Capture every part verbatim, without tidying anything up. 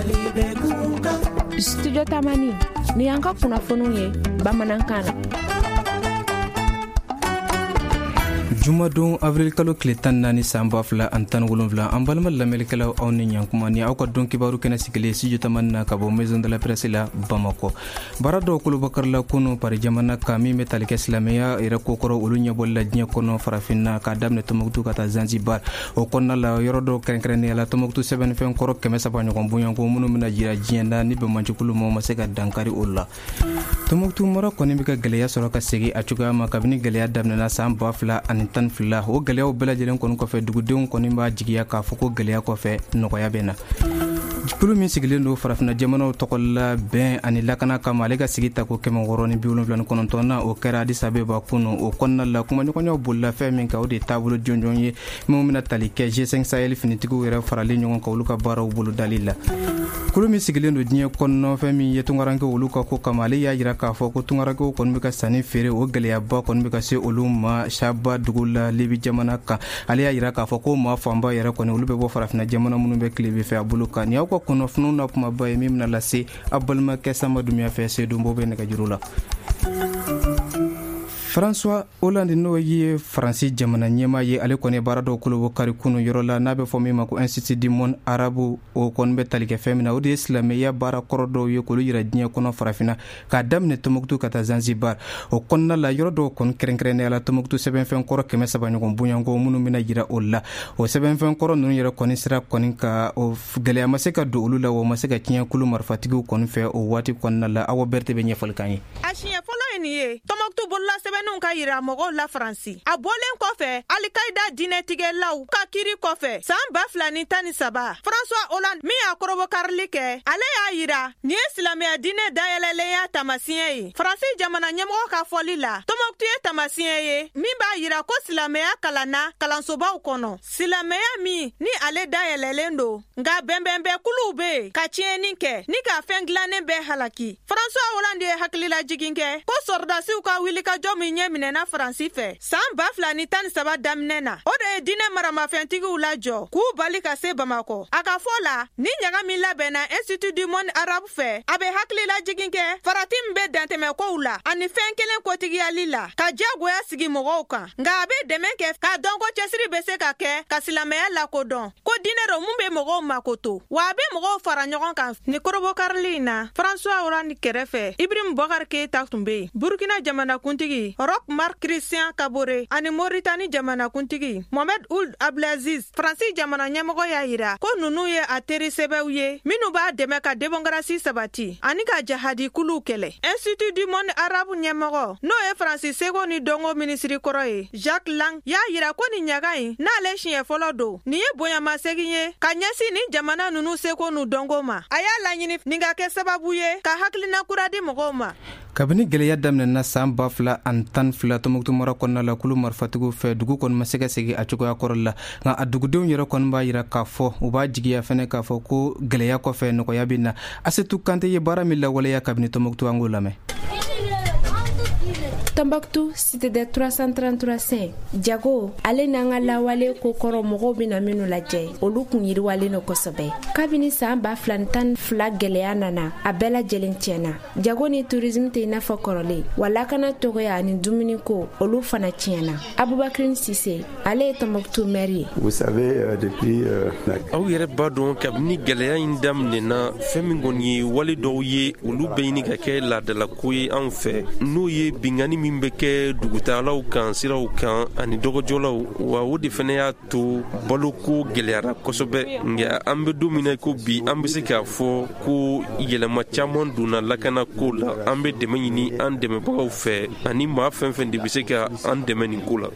Studio Tamani ni an ka kunnafoniw ye bamanankan na. Jumadon avril kalo tile tan naani san ba fila ani tan wolonwula an balima lamɛnnikɛlaw aw ni ɲankuma ni aw ka dɔn kibaru kɛnɛ sigilen studio Tamani na ka bɔ maison de la presse la Bamako. Baara dɔw kolobakarila kunu pari jamana kan min bɛ tali kɛ silamɛya yɛrɛ kokɔrɔ olu ɲɛbɔli la diɲɛ kɔnɔ farafinna k'a daminɛ Tɔnbukutu ka taa Zanzibar. O kɔnɔna la yɔrɔ dɔw kɛrɛnkɛrɛnnenya la Tɔnbukutu sɛbɛnnifɛn kɔrɔ kɛmɛ saba ɲɔgɔn bonyanko minnu bɛna jira diɲɛ na ni bɛnbɔncikulu ma se ka dankari o la. Tɔnbukutu mara kɔni bɛ ka gɛlɛya sɔrɔ ka segin a cogoya ma kabini gɛlɛya daminɛna san ba fila ani tan fila o gɛlɛyaw bɛɛ lajɛlen kɔni kɔfɛ dugudenw kɔni b'a jigiya k'a fɔ ko gɛlɛya kɔfɛ nɔgɔya bɛ na. Kulu min sigilen don farafinna jamanaw tɔgɔla bɛn ani lakana kama ale ka sigi ta ko kɛmɛ wɔɔrɔ ni bi wolonwula ni kɔnɔntɔn na o kɛra Addis Abeba kunu o kɔnɔna la kumaɲɔgɔnyaw bolila fɛn min kan o de taabolo jɔnjɔn ye minnu bɛna tali kɛ G cinq Sahel finitigiw yɛrɛ faralen ɲɔgɔn kan olu ka baaraw bolo dali la. Kulu min sigilen don diɲɛ kɔnɔ fɛn min ye tungarankew olu ka ko kama ale y'a jira k'a fɔ ko tungarankew kɔni bɛ ka sanni feere o gɛlɛyaba kɔni bɛ ka se olu ma Shaba dugu la Libi jamana kan ale y'a jira k'a fɔ ko maa fanba yɛrɛ kɔni olu bɛ bɔ farafinna jamana minnu bɛ tile fɛ a bolo kan ni aw ka kunnafoniw na kumaba ye min bɛna lase a balimakɛ Samba Dumiya fɛ Seydou Mbow bɛ nɛgɛjuru la. François Hollande n'o ye Faransi jamana ɲɛmaa ye ale kɔni baara dɔw kolobo kari kunu yɔrɔ la n'a bɛ fɔ min ma ko Institut du Monde Arabe o kɔni bɛ tali kɛ fɛn min na o de ye silamɛya baara kɔrɔ dɔw ye k'olu yira diɲɛ kɔnɔ farafinna k'a daminɛ Tɔnbukutu ka taa Zanzibar. O kɔnɔna la yɔrɔ dɔw kɔni kɛrɛnkɛrɛnnenya la Tɔnbukutu sɛbɛnfɛn kɔrɔ kɛmɛ saba ɲɔgɔn bonyanko minnu bɛna jira o la o sɛbɛnfɛn kɔrɔ ninnu yɛrɛ kɔni sira kɔni ka o gɛlɛya ma se ka don olu la o ma se ka tiɲɛ kulu marifatigiw kɔni fɛ o waati kɔnɔna la Awa Berete bɛ ɲɛfɔli kan ye. A siɲɛ fɔlɔ ye nin ye Tɔnbukutu bolola sɛbɛnninw ka yira mɔgɔw la Faransi a bɔlen kɔfɛ Al-Qaida diinɛtigɛlaw ka kiri kɔfɛ san ba fila ni tan ni saba François Hollande min y'a kɔrɔbɔkarili kɛ ale y'a yira nin ye silamɛya diinɛ dayɛlɛlenya tamasiyɛn ye. Faransi jamana ɲɛmɔgɔ ka fɔli la Tɔnbukutu ye tamasiyɛn ye min b'a yira ko silamɛya kalanna kalansobaw kɔnɔ silamɛya min ni ale dayɛlɛlen don nka bɛnbɛnbɛnkuluw be yen ka tiɲɛni kɛ ni ka fɛn dilannen bɛɛ halaki. François Hollande ye hakililajigin kɛ ko sɔrdasiw ka wilikajɔ min ɲɛ minɛna Faransi fɛ san ba fila ni tan ni saba daminɛ na o de ye diinɛ maramafɛntigiw lajɔ k'u bali ka se Bamako. A ka fɔ la ni ɲaga min labɛnna Institut du Monde Arabe fɛ a bɛ hakililajigin kɛ farati min bɛ dantɛmɛkow la ani fɛn kelen kotigiyali la ka diyagoya sigi mɔgɔw kan nka a bɛ dɛmɛ kɛ k'a dɔn ko cɛsiri bɛ se ka kɛ ka silamɛya lakodɔn ko diinɛ do mun bɛ mɔgɔw makoto wa a bɛ mɔgɔw fara ɲɔgɔn kan. Ni kɔrɔbɔkarili in na François Hollande kɛrɛfɛ Ibrahim Boubacar Keita tun bɛ yen Burkina jamanakuntigi Roch Marc Christian Kabore ani Mauritanie jamanakuntigi Mohamed Ould Abdelaziz Faransi jamana ɲɛmɔgɔ y'a yira ko nunu ye a teri sɛbɛw ye minnu b'a dɛmɛ ka démocratie sabati ani ka jahadi kuluw kɛlɛ. Institut du Monde Arabe ɲɛmɔgɔ n'o ye Faransi seko ni dɔnko minisiri kɔrɔ ye Jacques Lang y'a yira ko nin ɲaga in n'ale siɲɛ fɔlɔ don nin ye bonyamasegin ye ka ɲɛsin nin jamana nunu seko n'u dɔnko ma. A y'a laɲini nin ka kɛ sababu ye ka hakilina kura di mɔgɔw ma. Kabini gɛlɛya daminɛna san ba fila ani tan fila Tɔnbukutu mara kɔnɔna la kulu marifatigiw fɛ dugu kɔni ma se ka segin a cogoya kɔrɔ la nka a dugudenw yɛrɛ kɔni b'a jira k'a fɔ u b'a jigiya fɛnɛ k'a fɔ ko gɛlɛya kɔfɛ nɔgɔya bɛ na. Asetu Kante ye baara min lawaleya kabini Tɔnbukutu an k'o lamɛn. Tɔnbukutu cité des trois cent trente-trois C jago ale n'an ka lawale ko kɔrɔ mɔgɔw bɛna minnu lajɛ olu kun yiriwalen no kosɛbɛ kabini san ba fila ni tan fila gɛlɛya nana a bɛɛ lajɛlen tiɲɛna jago ni tourisme tɛ i n'a fɔ kɔrɔlen wa lakana tɔgɔya ani dumuni ko olu fana tiɲɛna. Aboubakrin Sise ale ye Tɔnbukutu maire ye. Vous savez euh, depuis euh, aw yɛrɛ b'a dɔn kabini gɛlɛya in daminɛna fɛn min kɔni ye wale dɔw ye olu bɛ ɲini ka kɛ laadalako ye anw fɛ n'o ye bingani min bɛ kɛ dugutagalaw kan siraw kan ani dɔgɔjɔlaw wa o de fana y'a to baloko gɛlɛyara kosɛbɛ nka an bɛ don min na ko bi an bɛ se k'a fɔ ko yɛlɛma caman donna lakana ko la an bɛ dɛmɛ ɲini an dɛmɛbagaw fɛ ani maa fɛn fɛn de bɛ se ka an dɛmɛ nin ko la.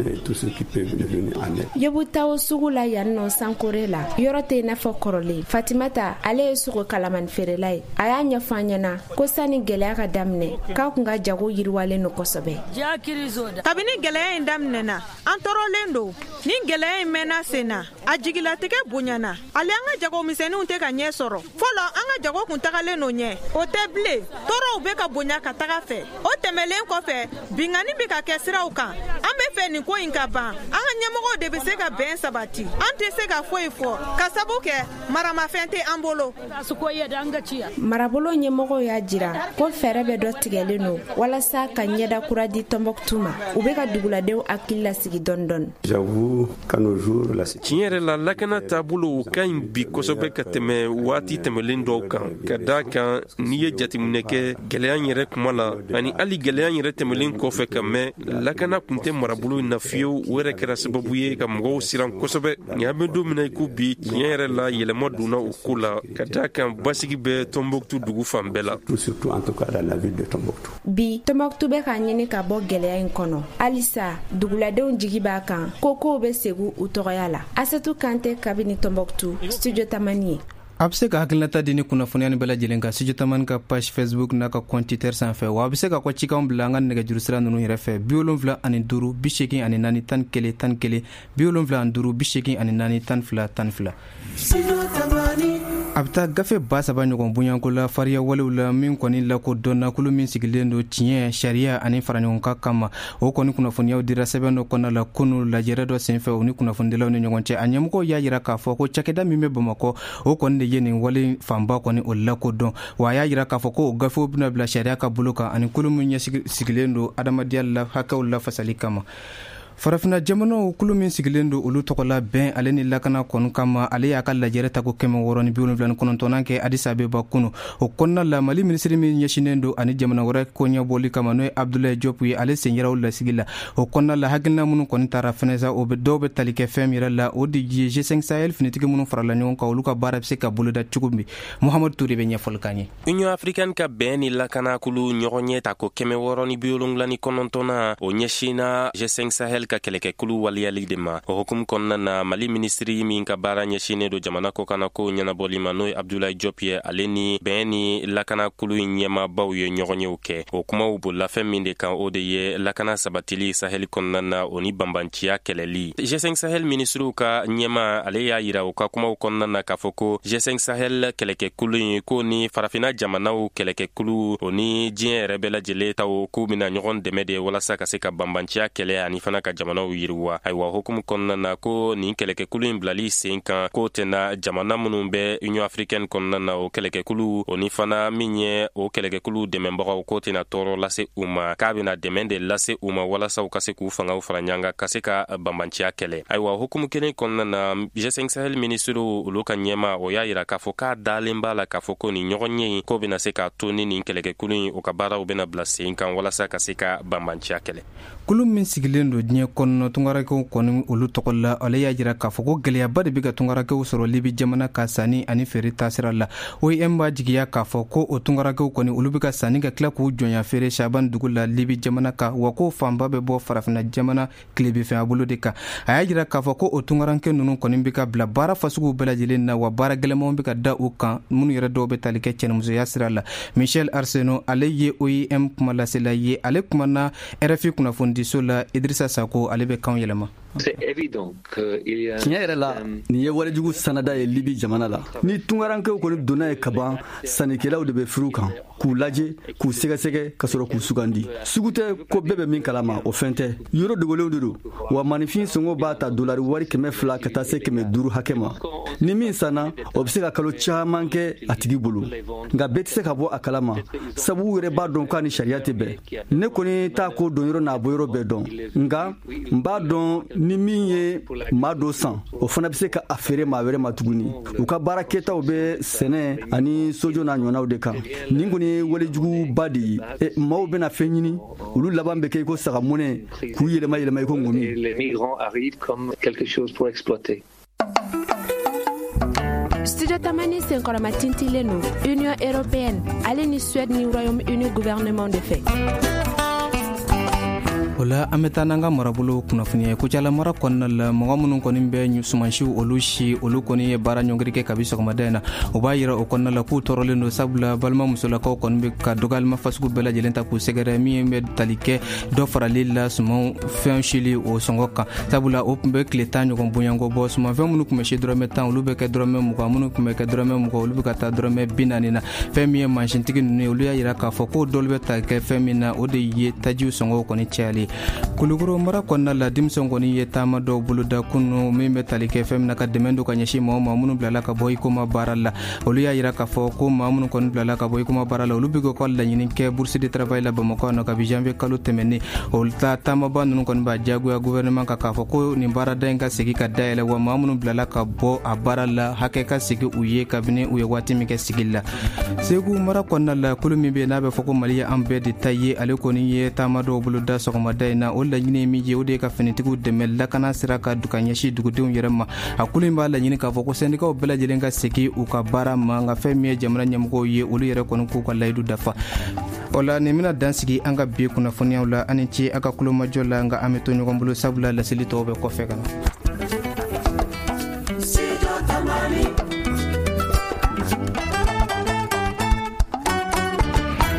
Yebutaw sugu la yan nɔ Sankore la yɔrɔ tɛ i n'a fɔ kɔrɔlen Fatimata ale ye sogo kalamani feerela ye a y'a ɲɛfɔ an ɲɛna ko sani gɛlɛya ka daminɛ k'a kun ka jago yiriwalen no kosɛbɛ. Kabini gɛlɛya in daminɛna an tɔɔrɔlen don ni gɛlɛya in mɛnna sen na a jigilatigɛ bonyana ale an ka jagomisɛnninw tɛ ka ɲɛ sɔrɔ fɔlɔ an ka jago kun tagalen no ɲɛ o tɛ bilen tɔɔrɔw bɛ ka bonya ka taga fɛ o tɛmɛlen kɔfɛ bingani bɛ ka kɛ siraw kan an bɛ fɛ nin ko in ka ban an ka ɲɛmɔgɔw de bɛ se ka bɛn sabati an tɛ se ka foyi fɔ ka sabu kɛ maramafɛn tɛ an bolo. marabolo ɲɛmɔgɔw y'a jira ko fɛɛrɛ bɛ dɔ tigɛlen don walasa ka ɲɛda kura di Tombouctou ma u bɛ ka duguladenw hakili lasigi dɔɔni dɔɔni. tiɲɛ yɛrɛ la lakana taabolo ka ɲi bi kosɛbɛ ka tɛmɛ waati tɛmɛlen dɔw kan ka da kan n'i ye jateminɛ kɛ gɛlɛya yɛrɛ kuma la ani hali gɛlɛya yɛrɛ tɛmɛlen kɔfɛ ka mɛn lakana kun tɛ marabolo in na fiyewu o yɛrɛ kɛra sababu ye ka mɔgɔw siran kosɛbɛ ɲa bɛ don min na i ko bi tiɲɛ yɛrɛ la yɛlɛma donna o ko la ka da kan basigi bɛ Tombouctou dugu fan bɛɛ la. bi Tombouctou bɛ ka ɲini ka bɔ gɛlɛya in kɔnɔ halisa duguladenw jigi b'a kan ko kow bɛ segu u tɔgɔya la. Asetu Kante kabini Tombouctou, Studio Tamani ye. a bɛ se ka hakilinata di ni kunnafoniya ni bɛɛ lajɛlen ka Studio Tamani ka page Facebook n'a ka compte Twitter sanfɛ wa a bɛ se ka kɔ cikanw bila an ka nɛgɛjuru sira ninnu yɛrɛ fɛ bi wolonwula ani duuru bi seegin ani naani tan ni kelen tan ni kelen bi wolonwula ani duuru bi seegin ani naani tan ni fila tan ni fila. a bɛ taa gafe ba saba ɲɔgɔn bonyanko la fariya walew la min kɔni lakodɔnna kulu min sigilen don tiɲɛ sariya ani faraɲɔgɔnkan kama o kɔni kunnafoniyaw dira sɛbɛn dɔ kɔnɔna la kunu lajɛrɛ dɔ senfɛ o ni kunnafonidilaw ni ɲɔgɔn cɛ a ɲɛmɔgɔw y'a yira k'a fɔ ko cakɛda min bɛ bamakɔ o kɔni de ye nin wale fanba kɔni o lakodɔn wa a y'a yira k'a fɔ ko o gafew bɛna bila sariya ka bolo kan ani kulu min ɲɛ sigilen don adamadenya la hakɛw lafasali kama. farafina jamanaw kulu min sigilen don olu tɔgɔla bɛn ale ni lakana kɔnu kama ale y'a ka lajɛrɛ ta ko kɛmɛ wɔɔrɔ ni bi wolonwula ni kɔnɔntɔnnan kɛ Addis Abeba kunu o kɔnɔna la Mali minisiri min ɲɛsinen don ani jamana wɛrɛ ko ɲɛbɔli kama n'o ye Abdoulaye Diop ye ale sen yɛrɛ o lasigi la o kɔnɔna la hakilina minnu kɔni taara fɛnɛ sa o bɛ dɔw bɛ tali kɛ fɛn yɛrɛ la o de ye G cinq Sahel finitigi minnu farala ɲɔgɔn kan olu ka baara bɛ se ka boloda cogo min Mohamed Toure bɛ ɲɛfɔli kan ye. Union africaine ka bɛn ni lakana kulu ɲɔgɔn ɲɛ ta ko kɛmɛ wɔɔrɔ ni bi wolonwula ni kɔnɔntɔnnan o ɲɛsina G cinq Sahel ka kɛlɛkɛ kulu waliyali de ma o hukumu kɔnɔna na Mali minisiri min ka baara ɲɛsinen don jamana ko kana ko ɲɛnabɔli ma n'o ye Abdoulaye Diop ye ale ni bɛn ni lakana kulu ɲɛmaabaw ye ɲɔgɔn yew kɛ o kumaw bolila fɛn min de kan o de ye lakana sabatili Sahel kɔnɔna na o ni banbanciya kɛlɛli. G cinq Sahel minisiriw ka ɲɛma ale y'a yira o ka kumaw kɔnɔna na k'a fɔ ko G cinq Sahel kɛlɛkɛ kulu ye ko ni farafina jamanaw kɛlɛkɛ kulu o ni diɲɛ yɛrɛ bɛɛ lajɛlen taw k'u bɛna ɲɔgɔn dɛmɛ de walasa ka se ka banbanciya kɛlɛ ani fana ka jamanaw yiriwa. Ayiwa hukumu kɔnɔna na ko nin kɛlɛkɛkulu in bilali sen kan ko tɛna jamana minnu bɛ Union africaine kɔnɔna na o kɛlɛkɛkulu o ni fana min ye o kɛlɛkɛkulu dɛmɛbagaw ko tɛna tɔɔrɔ lase u ma k'a bɛna dɛmɛ de lase u ma walasa u ka se k'u fangaw fara ɲɔgɔn kan ka se ka banbanciya kɛlɛ. Ayiwa hukumu kelen kɔnɔna na G cinq Sahel minisiriw olu ka ɲɛma o y'a yira k'a fɔ k'a dalen b'a la k'a fɔ ko nin ɲɔgɔn ye ko bɛna se k'a to ni nin kɛlɛkɛkulu in o ka baaraw bɛna bila sen kan walasa ka se ka banbanciya kɛlɛ. Kulu min sigilen don diɲɛ kɔnɔ tungarakɛw kɔni olu tɔgɔ la ale y'a jira k'a fɔ ko gɛlɛyaba de bɛ ka tungarakɛw sɔrɔ Libi jamana ka sanni ani feere taasira la O I M b'a jigiya k'a fɔ ko o tungarakɛw kɔni olu bɛ ka sanni ka tila k'u jɔnya feere Shaban dugu la Libi jamana kan wa ko fanba bɛ bɔ farafina jamana tilebinfɛn bolo de kan a y'a jira k'a fɔ ko o tungarakɛ ninnu kɔni bɛ ka bila baara fasuguw bɛɛ lajɛlen na wa baara gɛlɛmanw bɛ ka da u kan minnu yɛrɛ dɔw bɛ tali kɛ cɛnimusoya sira la Michel Arsenault ale ye O I M kumalasela ye ale kumana R F I kunnafonidiso la Idrissa Sako ale bɛ kan yɛlɛma. Tiɲɛ yɛrɛ la nin ye walejugu sanada ye Libi jamana la ni tungarankew kɔni donna ye kaban sannikɛlaw de bɛ furu kan k'u lajɛ k'u sɛgɛsɛgɛ ka sɔrɔ k'u sugandi sugu tɛ ko bɛɛ bɛ min kalama o fɛn tɛ yɔrɔ dogolenw de don wa manifin sɔngɔ b'a ta dolari wari kɛmɛ fila ka taa se kɛmɛ duuru hakɛ ma ni min sanna o bɛ se ka kalo caman kɛ a tigi bolo nka bɛɛ tɛ se ka bɔ a kalama sabu u yɛrɛ b'a dɔn k'a ni sariya tɛ bɛn ne kɔni t'a ko don yɔrɔ n'a bɔ yɔrɔ bɛɛ dɔn nka n b'a dɔn ni min ye maa dɔ san o fana bɛ se ka a feere maa wɛrɛ ma tuguni u ka baara kɛtaw bɛ sɛnɛ ani sojo n'a ɲɔgɔnnaw de kan nin kɔni ye walejuguba de ye e maaw bɛna fɛn ɲini olu laban bɛ kɛ i ko sagamɔnɛ k'u yɛlɛma yɛlɛma i ko ŋɔmi. Studio Tamani senkɔrɔma tintilen don Union européenne ale ni Suède ni Royaume-Uni gouvernement de fait. O la an bɛ taa n'an ka marabolo kunnafoniya ye kucala mara kɔnɔna la mɔgɔ minnu kɔni bɛ sumansiw olu si olu kɔni ye baara ɲɔngiri kɛ kabi sɔgɔmada in na o b'a yira o kɔnɔna la k'u tɔɔrɔlen don sabula balima musolakaw kɔni bɛ ka dɔgɔyalima fasugu bɛɛ lajɛlen ta k'u sɛgɛrɛ min bɛ tali kɛ dɔ farali la sumanw fɛn sili o sɔngɔ kan sabula o tun bɛ tile tan ɲɔgɔn bonyanko bɔ sumanfɛn minnu tun bɛ si dɔrɔmɛ tan olu bɛ kɛ dɔrɔmɛ mugan minnu tun bɛ kɛ dɔrɔmɛ mugan olu bɛ ka taa dɔrɔmɛ bi naani na fɛn min ye mansintigi ninnu ye olu y'a yira k'a fɔ ko dɔw bɛ ta kɛ fɛn min na o de ye tajiw sɔngɔw kɔni cayali ye kulukoro mara kɔnɔna la denmisɛn kɔni ye taama dɔw boloda kunu min bɛ tali kɛ fɛn min na ka dɛmɛ don ka ɲɛsin maa o maa minnu bilala ka bɔ ikoma baara la olu y'a yira k'a fɔ ko maa minnu kɔni bilala ka bɔ ikoma baara la olu bɛ ka laɲini kɛ bourse de travail la Bamakɔ na kabi janvier kalo tɛmɛnen olu ta taamaba ninnu kɔni b'a diyagoya gouvernement ka k'a fɔ ko nin baarada in ka segi ka dayɛlɛ wa maa minnu bilala ka bɔ a baara la hakɛ ka sigi u ye kabini u ye waati min kɛ sigili la Segu mara kɔnɔna la kolo min bɛ n'a bɛ fɔ ko Mali ye an bɛɛ de ta ye ale kɔni ye taama dɔw boloda sɔgɔmada in na o laɲini ye min ye o de ye ka finitigiw dɛmɛ lakana sira ka ka ɲɛsin dugudenw yɛrɛ ma a kolo in b'a laɲini k'a fɔ ko sɛndikaw bɛɛ lajɛlen ka segi u ka baara ma nka fɛn min ye jamana ɲɛmɔgɔw ye olu yɛrɛ kɔni k'u ka layidu dafa o la nin bɛna dan sigi an ka bi kunnafoniyaw la ani ce a ka kulomajɔ la nka an bɛ to ɲɔgɔn bolo sabula laseli tɔw bɛ kɔfɛ ka na